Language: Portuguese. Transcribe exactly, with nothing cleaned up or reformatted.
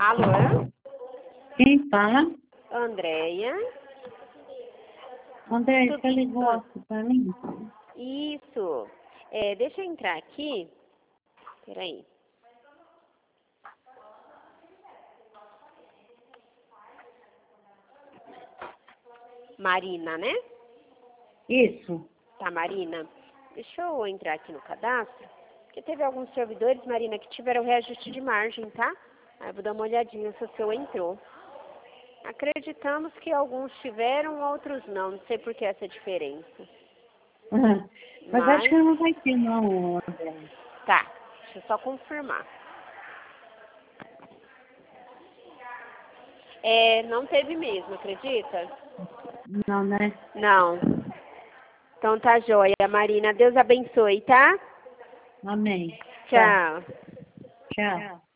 Alô? Quem fala? Andréia? André, Tudo- você ligou aqui pra mim? Isso. É, deixa eu entrar aqui. Peraí. Marina, né? Isso. Tá, Marina. Deixa eu entrar aqui no cadastro. Porque teve alguns servidores, Marina, que tiveram reajuste de margem, tá? Aí eu vou dar uma olhadinha se o seu entrou. Acreditamos que alguns tiveram, outros não. Não sei por que essa diferença. Uhum. Mas acho que não vai ter não, André. Tá, deixa eu só confirmar. É, não teve mesmo, acredita? Não, né? Não. Então tá joia, Marina. Deus abençoe, tá? Amém. Tá. Tchau. Tchau.